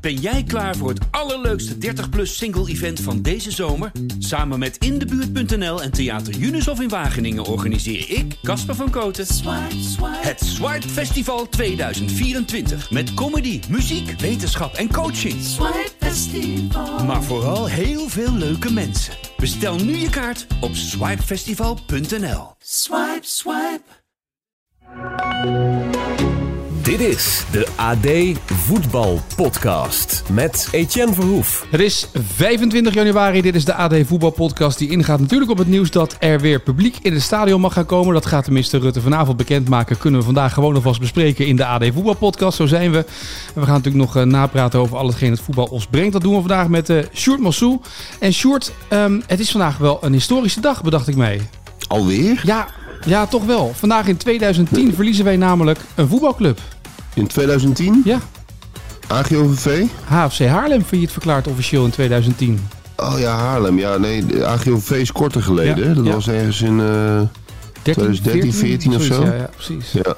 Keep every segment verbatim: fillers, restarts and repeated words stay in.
Ben jij klaar voor het allerleukste dertig plus single event van deze zomer? Samen met In de Buurt punt n l en Theater Junushof in Wageningen organiseer ik, Casper van Kooten, Swipe, Swipe. Het Swipe Festival tweeduizend vierentwintig. Met comedy, muziek, wetenschap en coaching. Swipe Festival. Maar vooral heel veel leuke mensen. Bestel nu je kaart op swipe festival punt n l. Swipe, swipe. Dit is de A D Voetbal Podcast met Etienne Verhoef. Het is vijfentwintig januari, dit is de A D Voetbal Podcast die ingaat natuurlijk op het nieuws dat er weer publiek in het stadion mag gaan komen. Dat gaat tenminste Rutte vanavond bekendmaken. Kunnen we vandaag gewoon alvast bespreken in de A D Voetbal Podcast, zo zijn we. En we gaan natuurlijk nog uh, napraten over al hetgeen het voetbal ons brengt. Dat doen we vandaag met uh, Sjoerd Mossou. En Sjoerd, um, het is vandaag wel een historische dag, bedacht ik mij. Alweer? Ja, ja, toch wel. Vandaag in tweeduizend tien verliezen wij namelijk een voetbalclub. In tweeduizend tien? Ja. A G O V V? H F C Haarlem failliet verklaard officieel in tweeduizend tien. Oh ja, Haarlem. Ja, nee, de A G O V V is korter geleden. Ja, dat ja. was ergens in uh, twintig dertien, veertien of zo. Ja, ja, precies. Ja.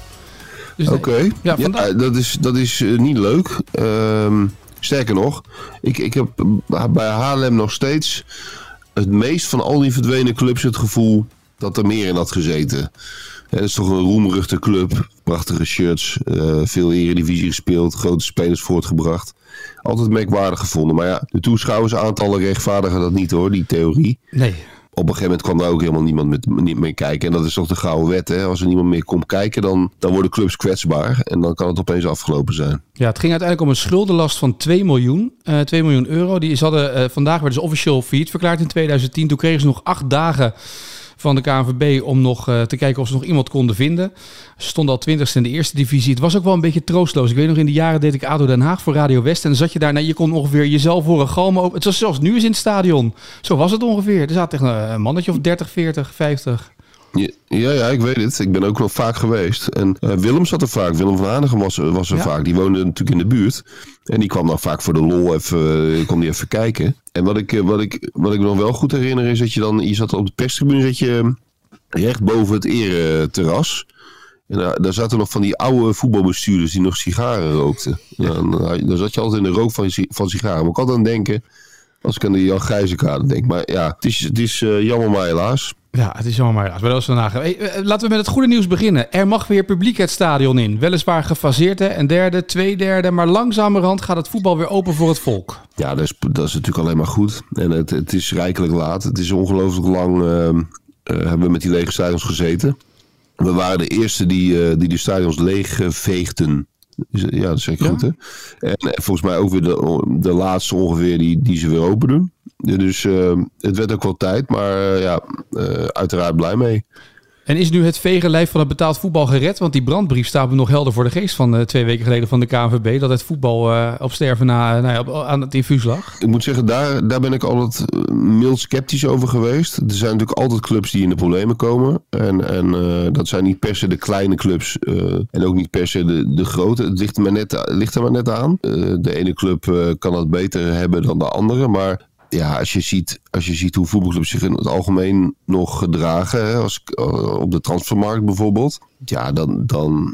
Dus Oké. Okay. Ja, vandaag... ja, dat is, dat is uh, niet leuk. Um, sterker nog, ik, ik heb bij Haarlem nog steeds het meest van al die verdwenen clubs het gevoel dat er meer in had gezeten. Ja, dat is toch een roemruchte club. Prachtige shirts. Uh, veel eredivisie gespeeld. Grote spelers voortgebracht. Altijd merkwaardig gevonden. Maar ja, de toeschouwersaantallen rechtvaardigen dat niet hoor, die theorie. Nee. Op een gegeven moment kwam daar ook helemaal niemand met, niet meer kijken. En dat is toch de gouden wet. Hè? Als er niemand meer komt kijken, dan, dan worden clubs kwetsbaar. En dan kan het opeens afgelopen zijn. Ja, het ging uiteindelijk om een schuldenlast van twee miljoen. Uh, twee miljoen euro. Die, ze hadden, uh, vandaag werden ze officieel failliet verklaard in tweeduizend tien. Toen kregen ze nog acht dagen van de K N V B om nog uh, te kijken of ze nog iemand konden vinden. Ze stonden al twintigste in de eerste divisie. Het was ook wel een beetje troosteloos. Ik weet nog, in de jaren deed ik A D O Den Haag voor Radio West. En dan zat je daar, nou, je kon ongeveer jezelf horen galmen. Het was zelfs nu eens in het stadion. Zo was het ongeveer. Er zaten echt een mannetje of dertig, veertig, vijftig. Ja, ja, ja, ik weet het. Ik ben ook nog vaak geweest. En uh, Willem zat er vaak. Willem van Hanegem was, was er ja. vaak. Die woonde natuurlijk in de buurt. En die kwam dan vaak voor de lol even, uh, kon die even kijken. En wat ik, uh, wat, ik, wat ik me nog wel goed herinner is dat je dan... Je zat op de perstribune, zat je recht boven het ereterras. En uh, daar zaten nog van die oude voetbalbestuurders die nog sigaren rookten. Ja. Dan, uh, dan zat je altijd in de rook van, van sigaren. Maar ik had aan denken, als ik aan de Jan Gijzenkade denk. Maar ja, het is, het is uh, jammer maar helaas. Ja, het is jammer maar helaas. Maar dat is vandaag. Hey, laten we met het goede nieuws beginnen. Er mag weer publiek het stadion in. Weliswaar gefaseerd, hè? Een derde, twee derde. Maar langzamerhand gaat het voetbal weer open voor het volk. Ja, dat is, dat is natuurlijk alleen maar goed. En het, het is rijkelijk laat. Het is ongelooflijk lang... Uh, Uh, hebben we met die lege stadions gezeten. We waren de eerste die, uh, die de stadions leeg uh, veegden. Ja, dat zeg ik ja. goed, hè? En, en volgens mij ook weer de, de laatste ongeveer die, die ze weer openen. Dus uh, het werd ook wel tijd, maar uh, ja, uh, uiteraard blij mee. En is nu het vege lijf van het betaald voetbal gered? Want die brandbrief staat me nog helder voor de geest van uh, twee weken geleden van de K N V B. Dat het voetbal uh, op sterven na, uh, nou ja, op, aan het infuus lag. Ik moet zeggen, daar, daar ben ik altijd mild sceptisch over geweest. Er zijn natuurlijk altijd clubs die in de problemen komen. En, en uh, dat zijn niet per se de kleine clubs. Uh, en ook niet per se de, de grote. Het ligt er maar net, ligt er maar net aan. Uh, de ene club uh, kan het beter hebben dan de andere. Maar... Ja, als je ziet, als je ziet hoe voetbalclubs zich in het algemeen nog gedragen, hè, als, uh, op de transfermarkt bijvoorbeeld, ja, dan, dan,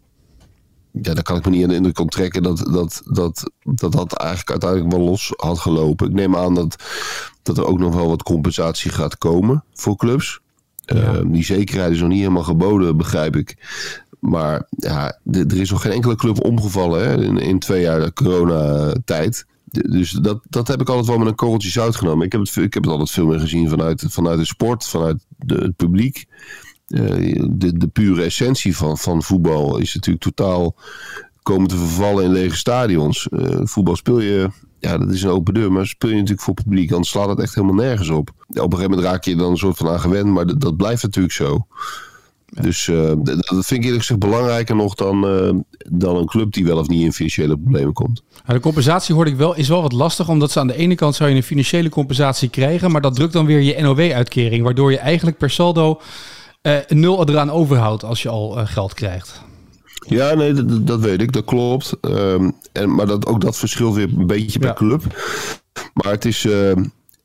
ja, dan kan ik me niet aan de indruk onttrekken dat dat, dat, dat dat eigenlijk uiteindelijk wel los had gelopen. Ik neem aan dat, dat er ook nog wel wat compensatie gaat komen voor clubs. Ja. Uh, die zekerheid is nog niet helemaal geboden, begrijp ik. Maar ja, de, er is nog geen enkele club omgevallen hè, in, in twee jaar de coronatijd. Dus dat, dat heb ik altijd wel met een korreltje zout genomen. Ik heb het, ik heb het altijd veel meer gezien vanuit, vanuit de sport, vanuit de, het publiek. Uh, de, de pure essentie van, van voetbal is natuurlijk totaal komen te vervallen in lege stadions. Uh, voetbal speel je, ja, dat is een open deur, maar speel je natuurlijk voor publiek, anders slaat het echt helemaal nergens op. Ja, op een gegeven moment raak je dan een soort van aan gewend, maar dat, dat blijft natuurlijk zo. Ja. Dus uh, dat vind ik eerlijk gezegd belangrijker nog dan, uh, dan een club die wel of niet in financiële problemen komt. Ja, de compensatie hoorde ik wel, is wel wat lastig, omdat ze aan de ene kant zou je een financiële compensatie krijgen, maar dat drukt dan weer je N O W-uitkering, waardoor je eigenlijk per saldo uh, nul eraan overhoudt als je al uh, geld krijgt. Ja, nee, dat, dat weet ik, dat klopt. Um, en, maar dat, ook dat verschilt weer een beetje per ja. club. Maar het is... Uh,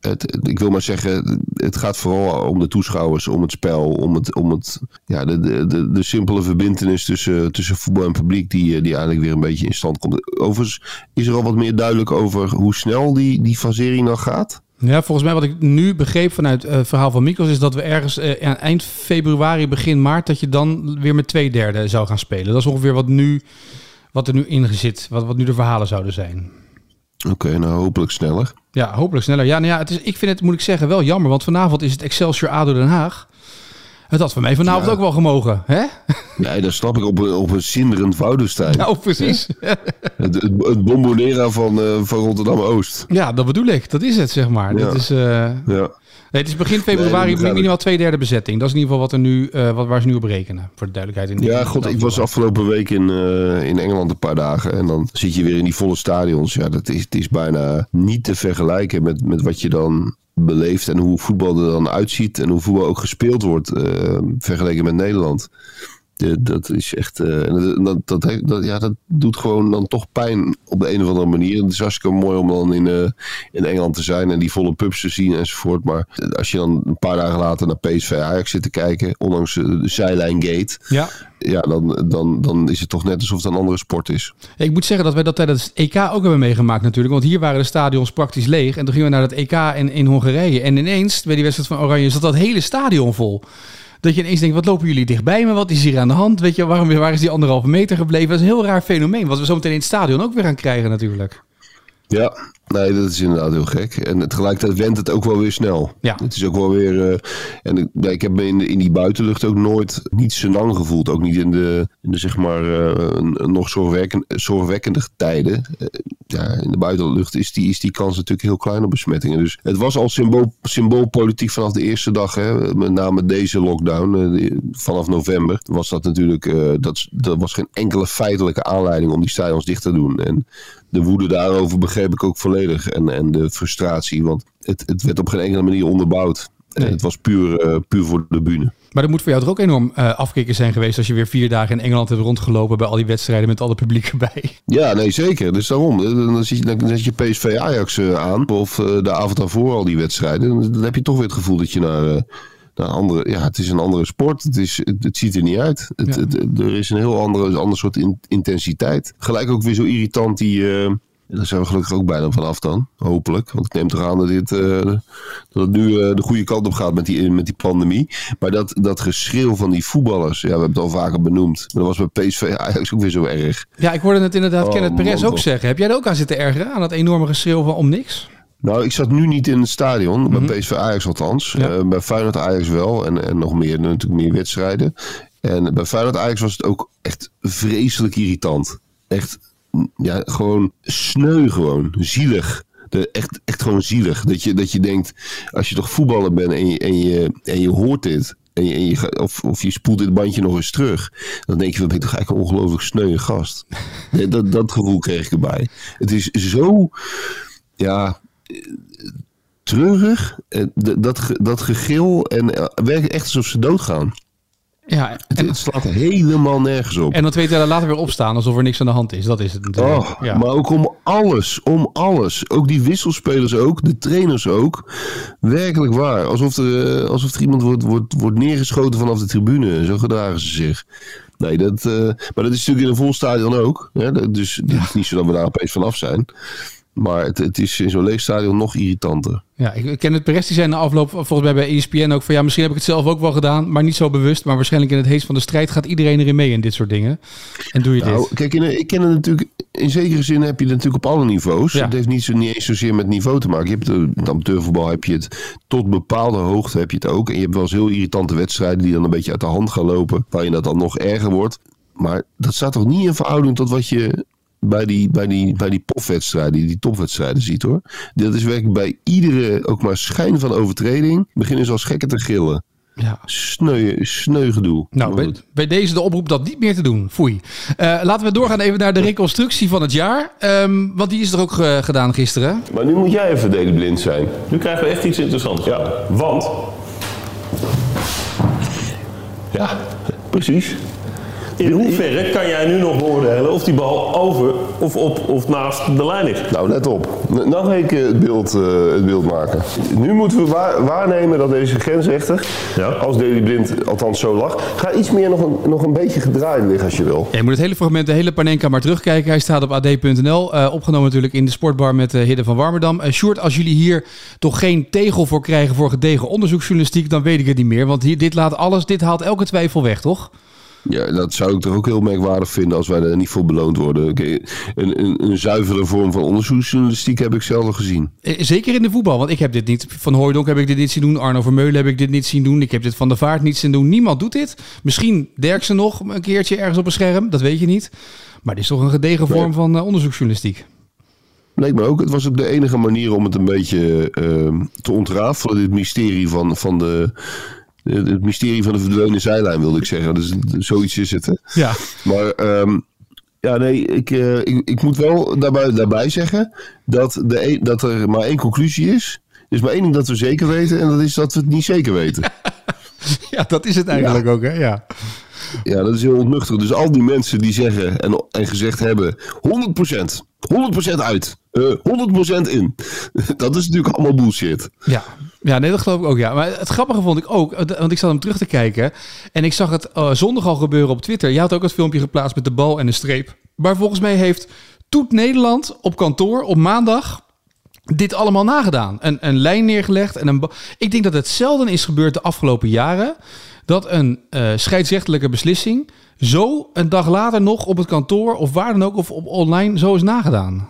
Het, ik wil maar zeggen, het gaat vooral om de toeschouwers, om het spel, om het, om het ja, de, de, de, de simpele verbintenis tussen, tussen voetbal en publiek die, die eigenlijk weer een beetje in stand komt. Overigens is er al wat meer duidelijk over hoe snel die, die fasering dan gaat. Ja, volgens mij wat ik nu begreep vanuit het uh, verhaal van Mikos is dat we ergens uh, aan eind februari, begin maart, dat je dan weer met twee derde zou gaan spelen. Dat is ongeveer wat, nu, wat er nu in zit, wat, wat nu de verhalen zouden zijn. Oké, okay, nou hopelijk sneller. Ja, hopelijk sneller. Ja, nou ja, het is, ik vind het, moet ik zeggen, wel jammer, want vanavond is het Excelsior A D O Den Haag. Het had van mij vanavond ja. ook wel gemogen, hè? Ja, dat snap ik op een, op een zinderend Woudenstein. Nou, precies. Ja? Het, het, het Bombonera van, uh, van Rotterdam-Oost. Ja, dat bedoel ik. Dat is het, zeg maar. Ja. Dat is, uh... ja. nee, het is begin februari nee, minimaal twee derde bezetting. Dat is in ieder geval wat er nu, uh, wat, waar ze nu op rekenen. Voor de duidelijkheid. In ja, god, ik was afgelopen week in, uh, in Engeland een paar dagen. En dan zit je weer in die volle stadions. Ja, dat is, het is bijna niet te vergelijken met, met wat je dan beleeft en hoe voetbal er dan uitziet en hoe voetbal ook gespeeld wordt uh, vergeleken met Nederland. De, dat is echt, uh, dat, dat, dat, ja, dat doet gewoon dan toch pijn op de een of andere manier. Het is hartstikke mooi om dan in, uh, in Engeland te zijn en die volle pubs te zien enzovoort. Maar als je dan een paar dagen later naar P S V Ajax zit te kijken, ondanks de zijlijngate, ja. Ja, dan, dan, dan is het toch net alsof het een andere sport is. Ik moet zeggen dat wij dat tijdens het E K ook hebben meegemaakt natuurlijk. Want hier waren de stadions praktisch leeg. En toen gingen we naar het E K in, in Hongarije. En ineens, bij die wedstrijd van Oranje, zat dat hele stadion vol. Dat je ineens denkt, wat lopen jullie dichtbij me? Wat is hier aan de hand? Weet je, waarom, waar is die anderhalve meter gebleven? Dat is een heel raar fenomeen. Wat we zo meteen in het stadion ook weer gaan krijgen natuurlijk. Ja, nee, dat is inderdaad heel gek. En tegelijkertijd wendt het ook wel weer snel. Ja. Het is ook wel weer... Uh, en ik, ik heb me in, de, in die buitenlucht ook nooit niet senang gevoeld. Ook niet in de, in de zeg maar, uh, nog zorgwekkende, zorgwekkende tijden. Uh, ja, in de buitenlucht is die, is die kans natuurlijk heel klein op besmettingen. Dus het was al symbool, symboolpolitiek vanaf de eerste dag. Hè, met name deze lockdown. Uh, die, vanaf november was dat natuurlijk... Uh, dat, dat was geen enkele feitelijke aanleiding om die stadions dicht te doen. En de woede daarover begreep ik ook volledig. En, en de frustratie, want het, het werd op geen enkele manier onderbouwd. Nee. Het was puur, uh, puur voor de bühne. Maar dat moet voor jou toch ook enorm uh, afkicken zijn geweest als je weer vier dagen in Engeland hebt rondgelopen bij al die wedstrijden met alle publiek erbij. Ja, nee, zeker. Dus daarom. Dan zit je, dan zet je P S V Ajax uh, aan. Of uh, de avond daarvoor al die wedstrijden. Dan heb je toch weer het gevoel dat je naar... Uh, naar andere, ja, het is een andere sport. Het, is, het, het ziet er niet uit. Het, ja. het, er is een heel andere, ander soort in, intensiteit. Gelijk ook weer zo irritant die... Uh, daar zijn we gelukkig ook bijna vanaf dan. Hopelijk. Want ik neem toch aan dat, dit, uh, dat het nu uh, de goede kant op gaat met die, met die pandemie. Maar dat, dat geschreeuw van die voetballers. Ja, we hebben het al vaker benoemd. Maar dat was bij P S V Ajax ook weer zo erg. Ja, ik hoorde het inderdaad oh, Kenneth Perez ook zeggen. Heb jij er ook aan zitten ergeren? Aan dat enorme geschreeuw van om niks? Nou, ik zat nu niet in het stadion. Mm-hmm. Bij P S V Ajax althans. Ja. Uh, bij Feyenoord Ajax wel. En, en nog meer, natuurlijk meer wedstrijden. En bij Feyenoord Ajax was het ook echt vreselijk irritant. Echt, ja, gewoon sneu gewoon. Zielig. De, echt, echt gewoon zielig. Dat je, dat je denkt, als je toch voetballer bent en je, en je, en je hoort dit... En je, en je, of, of je spoelt dit bandje nog eens terug. Dan denk je, wat ben ik toch eigenlijk een ongelooflijk sneuwe gast. Nee, dat, dat gevoel kreeg ik erbij. Het is zo... Ja... treurig, dat, dat gegil en werkt echt alsof ze doodgaan. Ja, en, het, het slaat helemaal nergens op. En dan twee jaar later weer opstaan alsof er niks aan de hand is. Dat is het natuurlijk. Oh, ja. Maar ook om alles, om alles. Ook die wisselspelers ook, de trainers ook. Werkelijk waar. Alsof er, alsof er iemand wordt, wordt, wordt neergeschoten vanaf de tribune. Zo gedragen ze zich. Nee, dat, uh, maar dat is natuurlijk in een vol stadion ook. Hè? Dus het ja. is niet zo dat we daar opeens vanaf zijn. Maar het, het is in zo'n leeg stadion nog irritanter. Ja, ik ken het Perez, die zei na afloop volgens mij bij E S P N ook van ja, misschien heb ik het zelf ook wel gedaan, maar niet zo bewust. Maar waarschijnlijk in het heet van de strijd gaat iedereen erin mee in dit soort dingen. En doe je nou, dit. Kijk, in, ik ken het natuurlijk, in zekere zin heb je het natuurlijk op alle niveaus. Ja. Het heeft niet, zo, niet eens zozeer met niveau te maken. Je hebt het, het amateurvoetbal heb je het, tot bepaalde hoogte heb je het ook. En je hebt wel eens heel irritante wedstrijden die dan een beetje uit de hand gaan lopen, waarin dat dan nog erger wordt. Maar dat staat toch niet in verhouding tot wat je... Bij die, bij die, bij die popwedstrijden, die, die topwedstrijden ziet hoor. Dat is werkelijk bij iedere, ook maar schijn van overtreding, beginnen ze als gekken te gillen. Ja. Sneu, sneu gedoe. Nou, bij, bij deze de oproep dat niet meer te doen. Foei. Uh, laten we doorgaan even naar de reconstructie van het jaar. Um, want die is er ook uh, gedaan gisteren. Maar nu moet jij even delenblind zijn. Nu krijgen we echt iets interessants. Ja, want... Ja, precies. In hoeverre kan jij nu nog beoordelen of die bal over of op of naast de lijn is? Nou, let op. Nog een keer het beeld, uh, het beeld maken. Nu moeten we waar, waarnemen dat deze grensrechter, ja. als Daley Blind althans zo lag, ga iets meer nog een, nog een beetje gedraaid liggen als je wil. Ja, je moet het hele fragment, de hele Panenka maar terugkijken. Hij staat op a d punt n l. Uh, opgenomen natuurlijk in de sportbar met uh, Hidde van Warmerdam. Uh, Sjoerd, als jullie hier toch geen tegel voor krijgen voor gedegen onderzoeksjournalistiek, dan weet ik het niet meer. Want hier, dit laat alles, dit haalt elke twijfel weg, toch? Ja, dat zou ik toch ook heel merkwaardig vinden als wij er niet voor beloond worden. Okay, een, een, een zuivere vorm van onderzoeksjournalistiek heb ik zelden gezien. Zeker in de voetbal, want ik heb dit niet. Van Hooijdonk heb ik dit niet zien doen. Arno Vermeulen heb ik dit niet zien doen. Ik heb dit van der Vaart niet zien doen. Niemand doet dit. Misschien Derksen nog een keertje ergens op een scherm. Dat weet je niet. Maar dit is toch een gedegen vorm nee. van uh, onderzoeksjournalistiek. Leek me ook. Het was ook de enige manier om het een beetje uh, te ontrafelen. Dit mysterie van, van de... Het mysterie van de verdwenen zijlijn, wilde ik zeggen. Dus zoiets is het. Hè? Ja. Maar um, ja, nee, ik, uh, ik, ik moet wel daarbij, daarbij zeggen dat, de een, dat er maar één conclusie is. Er is maar één ding dat we zeker weten en dat is dat we het niet zeker weten. Ja, dat is het eigenlijk ja. ook, hè? Ja. Ja, dat is heel ontnuchterend. Dus al die mensen die zeggen en, en gezegd hebben honderd procent, honderd procent uit, uh, honderd procent in. Dat is natuurlijk allemaal bullshit. Ja. Ja, nee, dat geloof ik ook, ja. Maar het grappige vond ik ook, want ik zat hem terug te kijken en ik zag het uh, zondag al gebeuren op Twitter. Je had ook het filmpje geplaatst met de bal en een streep. Maar volgens mij heeft Toet Nederland op kantoor op maandag dit allemaal nagedaan. Een, een lijn neergelegd. En een ba- ik denk dat het zelden is gebeurd de afgelopen jaren dat een uh, scheidsrechtelijke beslissing zo een dag later nog op het kantoor of waar dan ook of op online zo is nagedaan.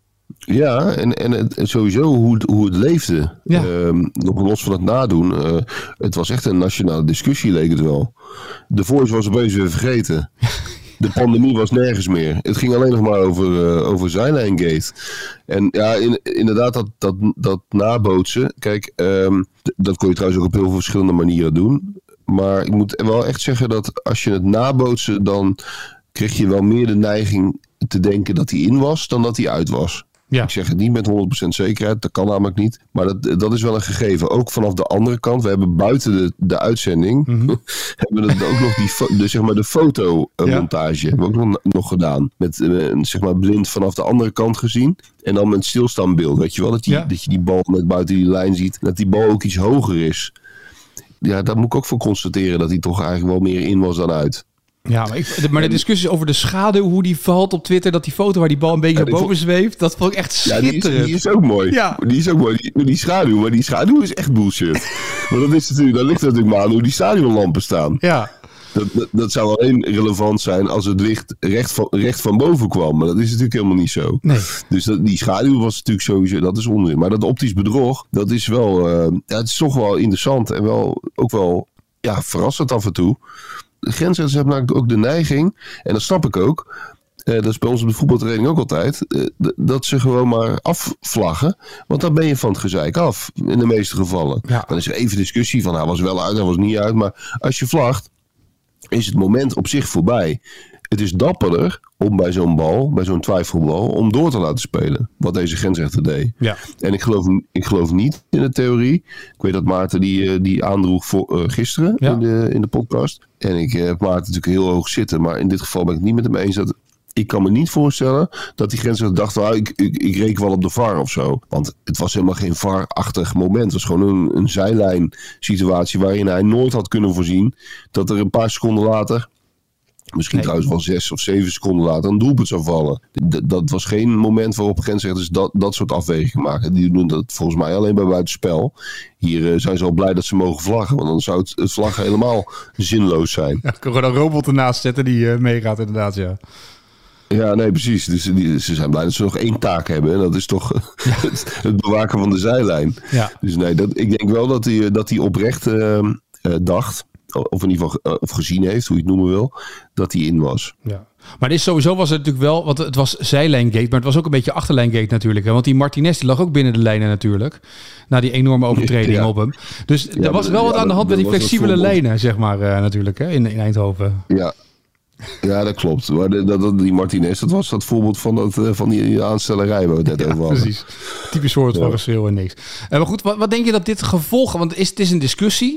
Ja, en, en het, sowieso hoe het, hoe het leefde. Ja. Uh, nog los van het nadoen. Uh, het was echt een nationale discussie, leek het wel. De Voice was opeens weer vergeten. De pandemie was nergens meer. Het ging alleen nog maar over, uh, over Zijlijngate. En ja, in, inderdaad, dat, dat, dat nabootsen. Kijk, um, d- dat kon je trouwens ook op heel veel verschillende manieren doen. Maar ik moet wel echt zeggen dat als je het nabootsen, dan kreeg je wel meer de neiging te denken dat hij in was dan dat hij uit was. Ja. Ik zeg het niet met honderd procent zekerheid, dat kan namelijk niet. Maar dat, dat is wel een gegeven. Ook vanaf de andere kant, we hebben buiten de, de uitzending, mm-hmm. hebben we ook nog die fo- de, zeg maar de fotomontage ja. hebben we ook nog, nog gedaan. Met uh, zeg maar blind vanaf de andere kant gezien. En dan met stilstaanbeeld, weet je wel. Dat, die, ja. dat je die bal net buiten die lijn ziet. Dat die bal ook iets hoger is. Ja, daar moet ik ook voor constateren dat hij toch eigenlijk wel meer in was dan uit. Ja, maar, ik, de, maar de discussies over de schaduw, hoe die valt op Twitter, dat die foto waar die bal een beetje ja, naar boven vond... zweeft, dat vond ik echt schitterend. Ja, die is, die is ook mooi. Ja. Die is ook mooi, die, die schaduw, maar die schaduw is echt bullshit. Maar dat is natuurlijk, dat ligt natuurlijk maar aan hoe die stadionlampen staan. Ja. Dat, dat, dat zou alleen relevant zijn als het licht recht van, recht van boven kwam. Maar dat is natuurlijk helemaal niet zo. Nee. Dus dat, die schaduw was natuurlijk sowieso, dat is onzin. Maar dat optisch bedrog, dat is wel, uh, ja, het is toch wel interessant en wel, ook wel ja, verrassend af en toe. De grensrechters hebben namelijk ook de neiging, en dat snap ik ook, eh, dat is bij ons op de voetbaltraining ook altijd, eh, d- dat ze gewoon maar afvlaggen, want dan ben je van het gezeik af, in de meeste gevallen. Ja. Dan is er even discussie van, hij was wel uit, hij was niet uit, maar als je vlagt, is het moment op zich voorbij. Het is dapperder om bij zo'n bal, bij zo'n twijfelbal, om door te laten spelen. Wat deze grensrechter deed. Ja. En ik geloof, ik geloof niet in de theorie. Ik weet dat Maarten die, die aandroeg voor, uh, gisteren ja. in, de, in de podcast. En ik heb uh, Maarten natuurlijk heel hoog zitten. Maar in dit geval ben ik het niet met hem eens. Dat, ik kan me niet voorstellen dat die grensrechter dacht, well, ik, ik, ik reken wel op de V A R of zo. Want het was helemaal geen V A R-achtig moment. Het was gewoon een, een zijlijn situatie waarin hij nooit had kunnen voorzien dat er een paar seconden later, misschien nee. trouwens wel zes of zeven seconden later, een doelpunt zou vallen. D- dat was geen moment waarop grensrechters dat, dat soort afwegingen maken. Die doen dat volgens mij alleen bij buitenspel. Hier uh, zijn ze al blij dat ze mogen vlaggen, want dan zou het, het vlaggen helemaal zinloos zijn. Ja, ik kan gewoon een robot ernaast zetten die uh, meegaat inderdaad, ja. Ja, nee, precies. Dus die, ze zijn blij dat ze nog één taak hebben. En dat is toch ja. het, het bewaken van de zijlijn. Ja. Dus nee, dat, ik denk wel dat hij, dat hij oprecht uh, uh, dacht, of in ieder geval uh, of gezien heeft, hoe je het noemen wil, dat hij in was. Ja. Maar dit sowieso was het natuurlijk wel, want het was zijlijngate, maar het was ook een beetje achterlijngate natuurlijk. Hè? Want die Martinez die lag ook binnen de lijnen natuurlijk. Na die enorme overtreding ja. op hem. Dus ja, er was wel wat ja, aan de hand met die flexibele lijnen, zeg maar, uh, natuurlijk, hè? In, in Eindhoven. Ja. Ja, dat klopt. Maar de, dat, die Martinez, dat was dat voorbeeld van, dat, van die aanstellerij waar we het net ja, over hadden. Precies. Typisch soort van ja. geschreeuw en niks. Uh, maar goed, wat, wat denk je dat dit gevolg... Want is, het is een discussie.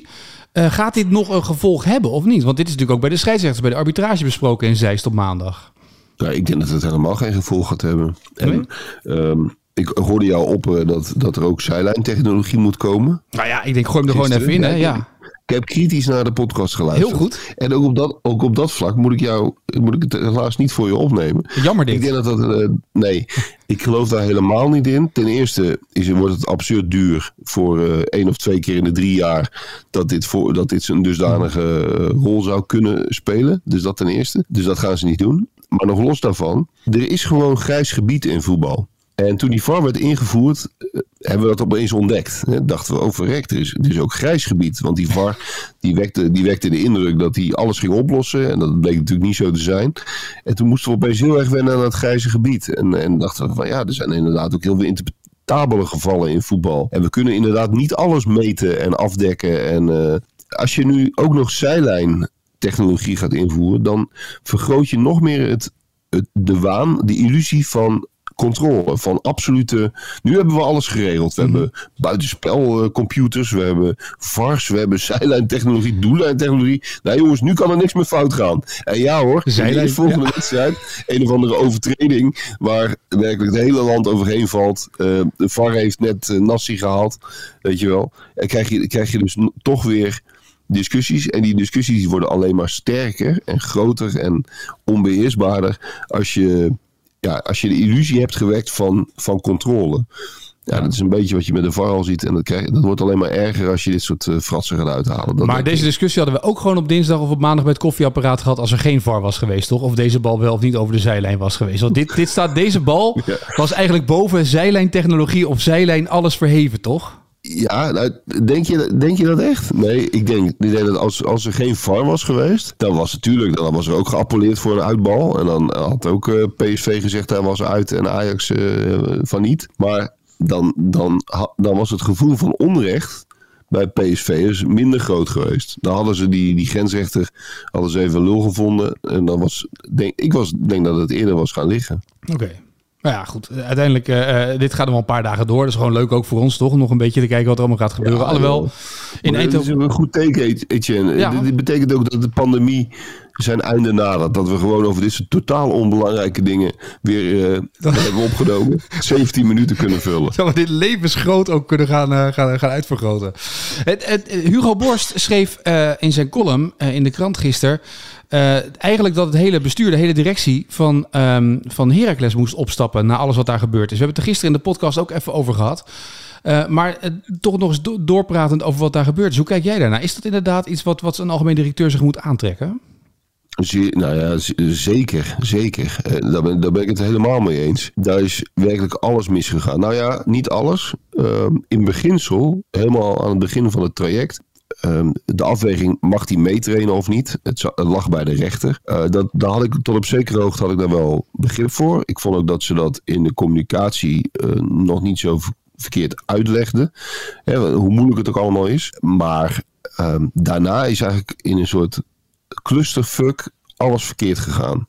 Uh, gaat dit nog een gevolg hebben of niet? Want dit is natuurlijk ook bij de scheidsrechters, bij de arbitrage besproken in Zeist op maandag. Ja, ik denk dat het helemaal geen gevolg gaat hebben. En, nee? um, ik hoorde jou opperen dat, dat er ook zijlijntechnologie moet komen. Nou ja, ik denk gooi hem er gewoon even in. Hè? Ja. Ik heb kritisch naar de podcast geluisterd. Heel goed. En ook op dat, ook op dat vlak moet ik, jou, moet ik het helaas niet voor je opnemen. Jammer dit. Ik denk dat dat... Uh, nee, ik geloof daar helemaal niet in. Ten eerste is, wordt het absurd duur voor uh, één of twee keer in de drie jaar dat dit, voor, dat dit een dusdanige uh, rol zou kunnen spelen. Dus dat ten eerste. Dus dat gaan ze niet doen. Maar nog los daarvan, er is gewoon grijs gebied in voetbal. En toen die V A R werd ingevoerd, hebben we dat opeens ontdekt. He, dachten we, oh verrekt, er is, er is ook grijs gebied. Want die V A R die wekte, die wekte de indruk dat hij alles ging oplossen. En dat bleek natuurlijk niet zo te zijn. En toen moesten we opeens heel erg wennen aan het grijze gebied. En, en dachten we van ja, er zijn inderdaad ook heel veel interpretabele gevallen in voetbal. En we kunnen inderdaad niet alles meten en afdekken. En uh, als je nu ook nog zijlijntechnologie gaat invoeren, dan vergroot je nog meer het, het, de waan, de illusie van controle, van absolute... Nu hebben we alles geregeld. We mm. hebben buitenspelcomputers, we hebben V A R's, we hebben zijlijntechnologie, doellijntechnologie. Nou jongens, nu kan er niks meer fout gaan. En ja hoor, de volgende ja. wedstrijd, een of andere overtreding waar werkelijk het hele land overheen valt. Uh, de V A R heeft net uh, Nassi gehaald, weet je wel. En krijg je, krijg je dus n- toch weer discussies. En die discussies worden alleen maar sterker en groter en onbeheersbaarder als je... Ja, als je de illusie hebt gewekt van, van controle. Ja, ja, dat is een beetje wat je met de V A R al ziet. En dat, krijg, dat wordt alleen maar erger als je dit soort uh, fratsen gaat uithalen. Dat maar deze ik. discussie hadden we ook gewoon op dinsdag of op maandag bij het koffieapparaat gehad als er geen V A R was geweest, toch? Of deze bal wel of niet over de zijlijn was geweest. Want dit, dit staat, deze bal ja. was eigenlijk boven zijlijntechnologie of zijlijn alles verheven, toch? Ja, nou, denk, je, denk je dat echt? Nee, ik denk, ik denk dat als, als er geen V A R was geweest, dan was het natuurlijk, dan was er ook geappelleerd voor een uitbal. En dan had ook uh, P S V gezegd hij was uit en Ajax uh, van niet. Maar dan, dan, dan was het gevoel van onrecht bij P S V'ers minder groot geweest. Dan hadden ze die, die grensrechter hadden ze even lul gevonden. En dan was, denk, ik was, denk dat het eerder was gaan liggen. Oké. Okay. Nou ja, goed. Uiteindelijk, uh, dit gaat nog wel een paar dagen door. Dat is gewoon leuk ook voor ons, toch? Om nog een beetje te kijken wat er allemaal gaat gebeuren. Ja, Alhoewel, in Eindhoven... Dat is een goed teken, Etienne. Ja. Dit betekent ook dat de pandemie zijn einde nadert. Dat we gewoon over dit soort totaal onbelangrijke dingen weer uh, dat... hebben opgenomen. zeventien minuten kunnen vullen. Zodat we dit levensgroot ook kunnen gaan, uh, gaan, gaan uitvergroten. Het, het, Hugo Borst schreef uh, in zijn column uh, in de krant gisteren... Uh, eigenlijk dat het hele bestuur, de hele directie van, um, van Heracles moest opstappen na alles wat daar gebeurd is. We hebben het er gisteren in de podcast ook even over gehad. Uh, maar uh, toch nog eens do- doorpratend over wat daar gebeurd is. Hoe kijk jij daarnaar? Is dat inderdaad iets wat, wat een algemeen directeur zich moet aantrekken? Zeer, nou ja, z- zeker, zeker. Uh, daar, ben, daar ben ik het helemaal mee eens. Daar is werkelijk alles misgegaan. Nou ja, niet alles. Uh, in beginsel, helemaal aan het begin van het traject... Um, de afweging, mag hij meetrainen of niet? Het, z- het lag bij de rechter. Uh, dat, daar had ik tot op zekere hoogte had ik daar wel begrip voor. Ik vond ook dat ze dat in de communicatie uh, nog niet zo v- verkeerd uitlegden. Hè, hoe moeilijk het ook allemaal is. Maar um, daarna is eigenlijk in een soort clusterfuck alles verkeerd gegaan.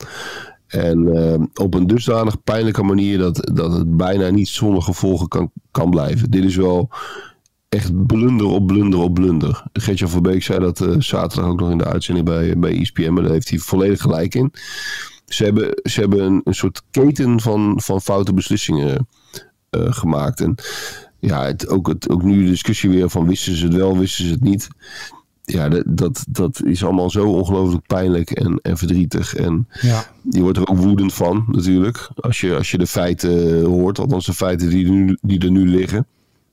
En uh, op een dusdanig pijnlijke manier dat, dat het bijna niet zonder gevolgen kan, kan blijven. Dit is wel... echt blunder op blunder op blunder. Gert-Jan Verbeek zei dat uh, zaterdag ook nog in de uitzending bij, bij E S P N. Maar daar heeft hij volledig gelijk in. Ze hebben, ze hebben een, een soort keten van, van foute beslissingen uh, gemaakt. En ja, het, ook, het, ook nu de discussie weer van wisten ze het wel, wisten ze het niet. Ja, dat, dat, dat is allemaal zo ongelooflijk pijnlijk en, en verdrietig. En ja. Je wordt er ook woedend van natuurlijk. Als je, als je de feiten hoort. Althans de feiten die, nu, die er nu liggen.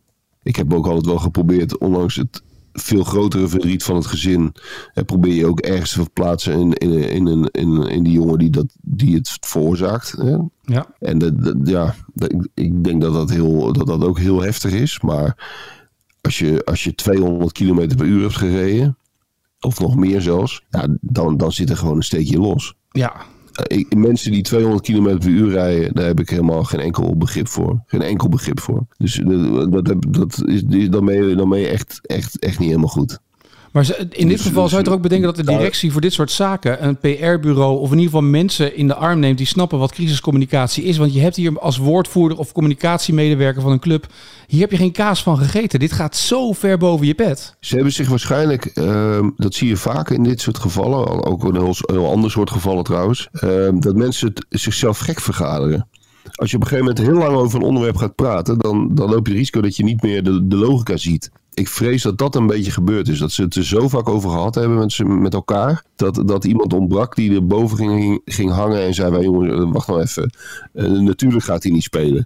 Ik heb ook altijd wel geprobeerd, ondanks het veel grotere verdriet van het gezin, eh, probeer je ook ergens te verplaatsen in, in, in, in, in, in die jongen die, dat, die het veroorzaakt. Hè? Ja. En dat, dat, ja, dat, ik denk dat dat, heel, dat dat ook heel heftig is. Maar als je, als je tweehonderd kilometer per uur hebt gereden, of nog meer zelfs, ja, dan, dan zit er gewoon een steekje los. Ja. Ik, mensen die tweehonderd kilometer per uur rijden, daar heb ik helemaal geen enkel begrip voor. Geen enkel begrip voor. Dus dat, dat, dat is, dan ben je, dan ben je echt, echt, echt niet helemaal goed. Maar in dit dus, geval zou je er ook bedenken dat de directie voor dit soort zaken een P R-bureau of in ieder geval mensen in de arm neemt die snappen wat crisiscommunicatie is. Want je hebt hier als woordvoerder of communicatiemedewerker van een club, hier heb je geen kaas van gegeten. Dit gaat zo ver boven je pet. Ze hebben zich waarschijnlijk, uh, dat zie je vaak in dit soort gevallen, ook in een heel, heel ander soort gevallen trouwens, uh, dat mensen het zichzelf gek vergaderen. Als je op een gegeven moment heel lang over een onderwerp gaat praten, dan, dan loop je het risico dat je niet meer de, de logica ziet. Ik vrees dat dat een beetje gebeurd is. Dat ze het er zo vaak over gehad hebben met, met elkaar. Dat, dat iemand ontbrak die er boven ging, ging hangen en zei: jongens, wacht nou even. Uh, natuurlijk gaat hij niet spelen.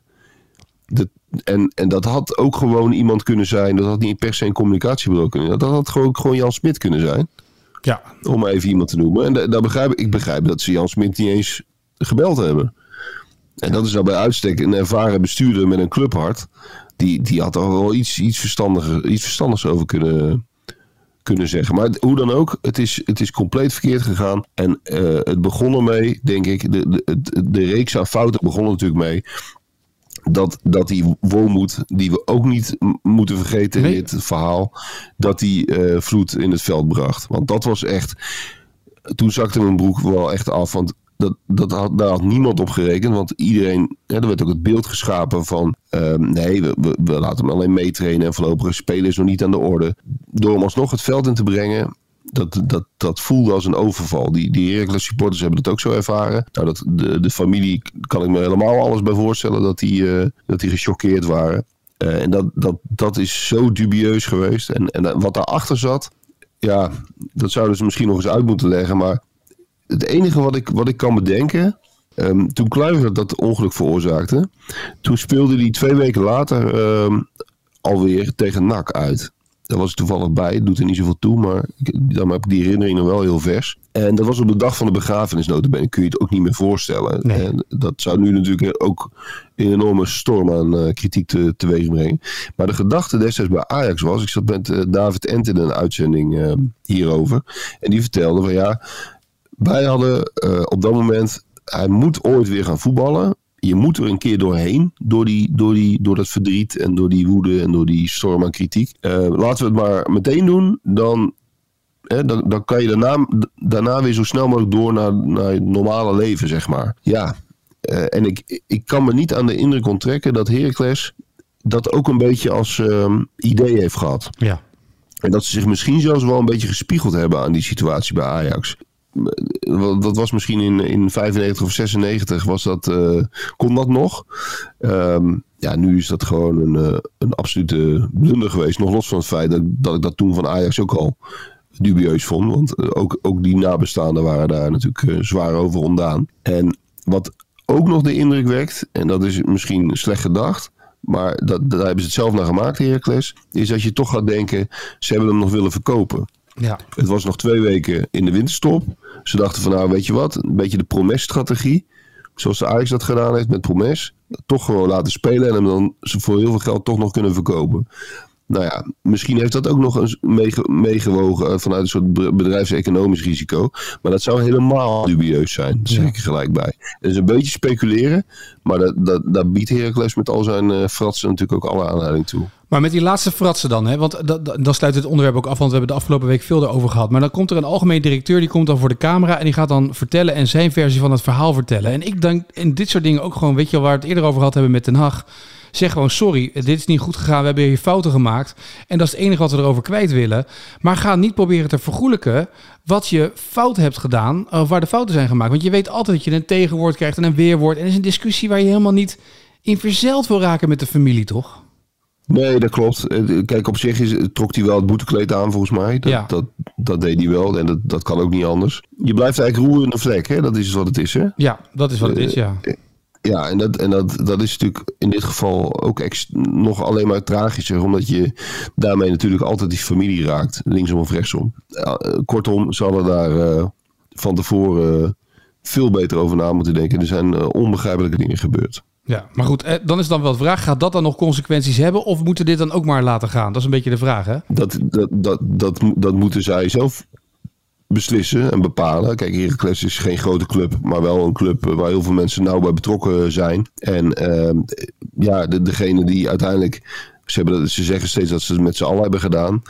De, en, en dat had ook gewoon iemand kunnen zijn. Dat had niet per se een communicatiebureau kunnen zijn. Dat had gewoon, gewoon Jan Smit kunnen zijn. Ja. Om maar even iemand te noemen. En da, daar begrijp ik, ik begrijp dat ze Jan Smit niet eens gebeld hebben. En dat is nou bij uitstek een ervaren bestuurder met een clubhart. Die, die had er wel iets, iets, verstandiger, iets verstandigs over kunnen, kunnen zeggen. Maar het, hoe dan ook, het is, het is compleet verkeerd gegaan. En uh, het begon ermee, denk ik, de, de, de, de reeks aan fouten begon er natuurlijk mee. Dat, dat die Wormoed, die we ook niet m- moeten vergeten nee. in dit verhaal, dat die uh, Vloed in het veld bracht. Want dat was echt, toen zakte mijn broek wel echt af. Want Dat, dat had, daar had niemand op gerekend, want iedereen, ja, er werd ook het beeld geschapen van uh, nee, we, we, we laten hem alleen meetrainen en voorlopige spelen is nog niet aan de orde. Door hem alsnog het veld in te brengen, dat, dat, dat voelde als een overval. Die, die Heracles supporters hebben dat ook zo ervaren. Nou, dat, de, de familie kan ik me helemaal alles bij voorstellen dat die, uh, dat die gechoqueerd waren. Uh, en dat, dat, dat is zo dubieus geweest. En, en wat daarachter zat, ja, dat zouden ze misschien nog eens uit moeten leggen, maar het enige wat ik, wat ik kan bedenken, um, toen Kluivert dat ongeluk veroorzaakte, toen speelde hij twee weken later um, alweer tegen N A C uit. Daar was ik toevallig bij, het doet er niet zoveel toe, maar ik, dan heb ik die herinnering nog wel heel vers. En dat was op de dag van de begrafenis notabene, kun je het ook niet meer voorstellen. Nee. En dat zou nu natuurlijk ook een enorme storm aan uh, kritiek te, teweeg brengen. Maar de gedachte destijds bij Ajax was, ik zat met uh, David Ent in een uitzending uh, hierover, en die vertelde van ja, wij hadden uh, op dat moment, hij moet ooit weer gaan voetballen. Je moet er een keer doorheen, door, die, door, die, door dat verdriet en door die woede en door die storm aan kritiek. Uh, laten we het maar meteen doen, dan, hè, dan, dan kan je daarna, daarna weer zo snel mogelijk door naar, naar het normale leven, zeg maar. Ja, uh, en ik, ik kan me niet aan de indruk onttrekken dat Heracles dat ook een beetje als um, idee heeft gehad. Ja. En dat ze zich misschien zelfs wel een beetje gespiegeld hebben aan die situatie bij Ajax. Dat was misschien in, in vijfennegentig of zesennegentig, was dat, uh, kon dat nog. Um, ja, nu is dat gewoon een, uh, een absolute blunder geweest. Nog los van het feit dat, dat ik dat toen van Ajax ook al dubieus vond. Want uh, ook, ook die nabestaanden waren daar natuurlijk uh, zwaar over ontdaan. En wat ook nog de indruk wekt, en dat is misschien slecht gedacht, maar dat, daar hebben ze het zelf naar gemaakt, Heracles, is dat je toch gaat denken, ze hebben hem nog willen verkopen. Ja. Het was nog twee weken in de winterstop. Ze dachten van nou, weet je wat, een beetje de Promes-strategie. Zoals de Ajax dat gedaan heeft met Promes. Toch gewoon laten spelen en hem dan voor heel veel geld toch nog kunnen verkopen. Nou ja, misschien heeft dat ook nog eens meege- meegewogen vanuit een soort bedrijfseconomisch risico. Maar dat zou helemaal dubieus zijn. Dat zeg ik er gelijk bij. Het is een beetje speculeren. Maar dat, dat, daar biedt Heracles met al zijn uh, fratsen natuurlijk ook alle aanleiding toe. Maar met die laatste fratsen dan, hè? Want da, da, dan sluit het onderwerp ook af, want we hebben de afgelopen week veel erover gehad. Maar dan komt er een algemeen directeur, die komt dan voor de camera en die gaat dan vertellen en zijn versie van het verhaal vertellen. En ik denk in dit soort dingen ook gewoon, weet je wel, waar we het eerder over gehad hebben met Den Haag. Zeg gewoon, sorry, dit is niet goed gegaan, we hebben hier fouten gemaakt. En dat is het enige wat we erover kwijt willen. Maar ga niet proberen te vergoelijken wat je fout hebt gedaan, of waar de fouten zijn gemaakt. Want je weet altijd dat je een tegenwoord krijgt en een weerwoord. En dat is een discussie waar je helemaal niet in verzeild wil raken met de familie, toch? Nee, dat klopt. Kijk, op zich is, trok hij wel het boetekleed aan, volgens mij. Dat, ja. dat, dat deed hij wel en dat, dat kan ook niet anders. Je blijft eigenlijk roer in de vlek, hè? Dat is wat het is, hè? Ja, dat is wat het is, ja. Uh, Ja, en, dat, en dat, dat is natuurlijk in dit geval ook ex- nog alleen maar tragischer. Omdat je daarmee natuurlijk altijd die familie raakt. Linksom of rechtsom. Uh, kortom, ze hadden daar uh, van tevoren uh, veel beter over na moeten denken. Er zijn uh, onbegrijpelijke dingen gebeurd. Ja, maar goed, eh, dan is dan wel de vraag. Gaat dat dan nog consequenties hebben? Of moeten dit dan ook maar laten gaan? Dat is een beetje de vraag, hè? Dat, dat, dat, dat, dat moeten zij zelf beslissen en bepalen. Kijk, Heracles is geen grote club, maar wel een club waar heel veel mensen nauw bij betrokken zijn. En uh, ja, de, degene die uiteindelijk, ze, hebben, ze zeggen steeds dat ze het met z'n allen hebben gedaan.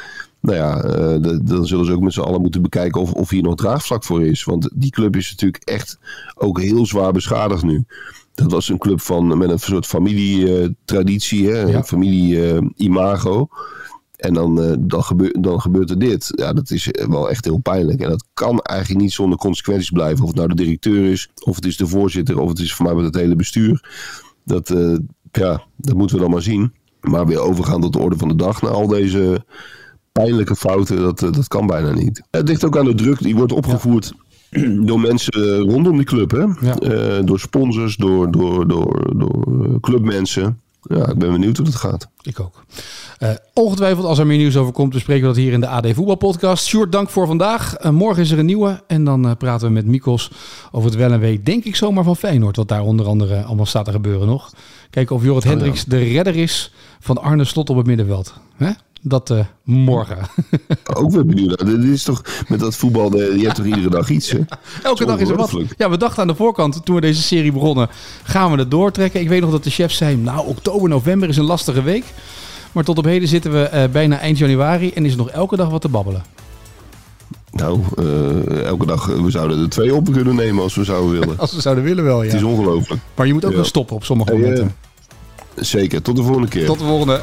Nou ja, uh, de, dan zullen ze ook met z'n allen moeten bekijken of, of hier nog draagvlak voor is. Want die club is natuurlijk echt ook heel zwaar beschadigd nu. Dat was een club van, met een soort familietraditie, uh, ja. familie-imago. Uh, en dan, uh, dan, gebeur, dan gebeurt er dit. Ja, dat is wel echt heel pijnlijk. En dat kan eigenlijk niet zonder consequenties blijven. Of het nou de directeur is, of het is de voorzitter, of het is voor mij met het hele bestuur. Dat, uh, ja, dat moeten we dan maar zien. Maar weer overgaan tot de orde van de dag na al deze pijnlijke fouten, dat, dat kan bijna niet. Het ligt ook aan de druk, die wordt opgevoerd ja. door mensen rondom die club. Hè? Ja. Uh, door sponsors, door, door, door, door clubmensen. Ja, ik ben benieuwd hoe dat gaat. Ik ook. Uh, ongetwijfeld als er meer nieuws over komt, bespreken we dat hier in de A D Voetbalpodcast. Sjoerd, dank voor vandaag. Uh, morgen is er een nieuwe. En dan uh, praten we met Mikos over het wel en wee, denk ik zomaar van Feyenoord. Wat daar onder andere allemaal staat te gebeuren nog. Kijken of Jorrit oh, Hendricks ja. de redder is van Arne Slot op het middenveld. Hè? Dat uh, morgen. Ook weer benieuwd. Dit is toch met dat voetbal, de, je hebt toch iedere dag iets, hè? Elke dag is er wat. Ja, we dachten aan de voorkant, toen we deze serie begonnen, gaan we het doortrekken. Ik weet nog dat de chef zei, nou, oktober, november is een lastige week. Maar tot op heden zitten we uh, bijna eind januari en is er nog elke dag wat te babbelen. Nou, uh, elke dag, we zouden er twee op kunnen nemen als we zouden willen. Als we zouden willen wel, ja. Het is ongelooflijk. Maar je moet ook ja. wel stoppen op sommige hey, momenten. Uh, zeker, tot de volgende keer. Tot de volgende.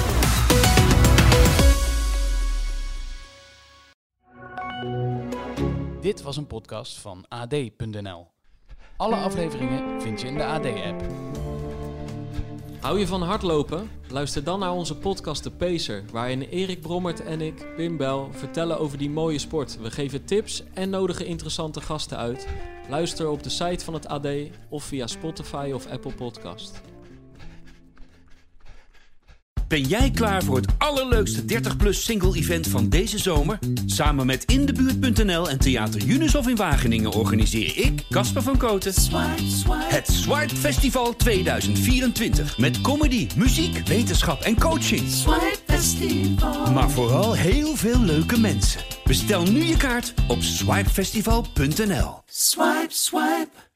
Dit was een podcast van A D punt N L. Alle afleveringen vind je in de A D-app. Hou je van hardlopen? Luister dan naar onze podcast De Pacer, waarin Erik Brommert en ik, Pim Bel, vertellen over die mooie sport. We geven tips en nodigen interessante gasten uit. Luister op de site van het A D of via Spotify of Apple Podcast. Ben jij klaar voor het allerleukste dertig plus single event van deze zomer? Samen met in de buurt punt N L en Theater Junushof in Wageningen organiseer ik, Casper van Koten, Swipe, Swipe. het Swipe Festival tweeduizend vierentwintig. Met comedy, muziek, wetenschap en coaching. Swipe Festival. Maar vooral heel veel leuke mensen. Bestel nu je kaart op swipe festival punt N L. Swipe, swipe.